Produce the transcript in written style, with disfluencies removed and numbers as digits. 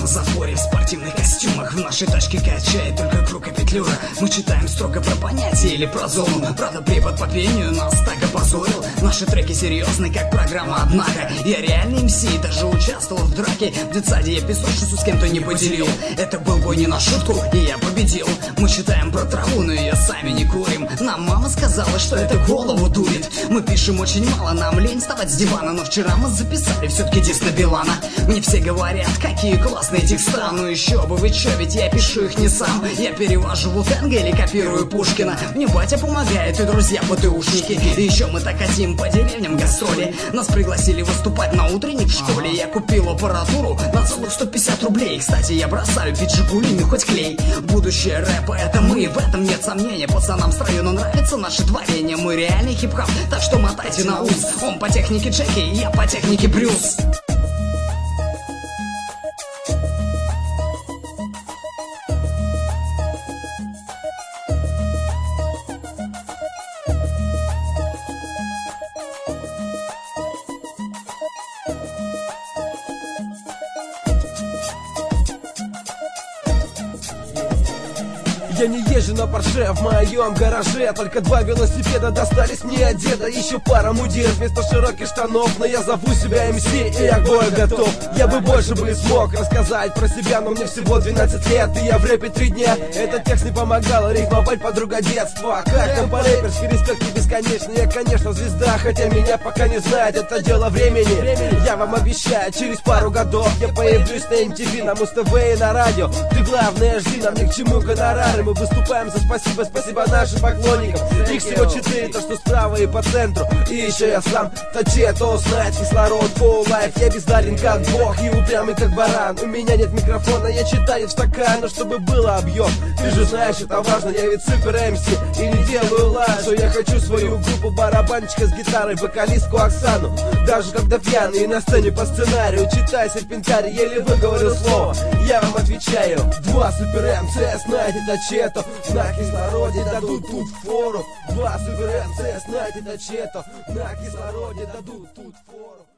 на затворе в спортивных костюмах. В нашей тачке качает только круг и петлюра. Мы читаем строго про понятие или про зону. Правда, препод по пению нас так опозорил. Наши треки серьезны, как программа, однако я реальный МС, даже участвовал в драке. В детсаде я песочницу с кем-то не поделил. Это был бой не на шутку, и я победил. Мы читаем про траву, но ее сами не курим. Нам мама сказала, что это голову дурит. Мы пишем очень мало, нам лень вставать с дивана. Но вчера мы записали все-таки диск на Билана. Мне все говорят, какие классные текста. Ну еще бы, вы че, ведь я пишу их не сам. Я перевожу Вутенга или копирую Пушкина. Мне батя помогает и друзья-ПТУшники. И еще мы так хотим по деревням гастроли. Нас пригласили выступать на утренник в школе. Я купил аппаратуру на целых 150 рублей. Кстати, я бросаю пить жигулины, хоть клей. Будущее рэпа — это мы, в этом нет сомнения. Пацанам с района нравится наше творение. Мы реальный хип-хоп, так что мотайте на ус. Он по технике Джеки, я по технике Брюс. Я не езжу на Порше в моем гараже. Только 2 велосипеда достались мне от деда. Еще пара мудир вместо широких штанов. Но я зову себя МС, и я к бою готов. Я бы больше смог рассказать про себя, но мне всего 12 лет, и я в рэпе 3 дня. Этот текст не помогал рифмовать, подруга детства. Как там по-рэперски, респект и бесконечный. Я, конечно, звезда, хотя меня пока не знают. Это дело времени. Я вам обещаю, через пару годов я появлюсь на MTV, на Муз-ТВ и на радио. Ты главное жди, нам ни к чему гонорары. Мы выступаем за спасибо, спасибо нашим поклонникам. Их всего 4, то что справа и по центру. И еще я сам Тачето, знает кислород, full life. Я бездарен как бог и упрямый как баран. У меня нет микрофона, я читаю в стакан, но чтобы было объем. Ты же знаешь, это важно, я ведь супер МС и не делаю лажу. Я хочу свою группу барабанщика с гитарой, вокалистку Оксану. Даже когда пьяный на сцене по сценарию, читая серпентарий, еле выговорил слово. Я вам отвечаю, 2 супер МС, знаете Тачето. На кислороде дадут тут фору. 2 супер МС, знаете Тачето. На кислороде дадут тут фору.